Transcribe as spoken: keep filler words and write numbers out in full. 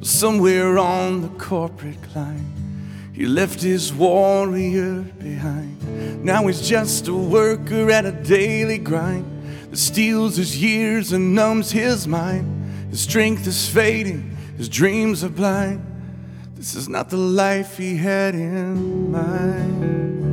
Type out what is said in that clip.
somewhere on the corporate climb. He left his warrior behind. Now he's just a worker at a daily grind that steals his years and numbs his mind. His strength is fading, his dreams are blind. This is not the life he had in mind.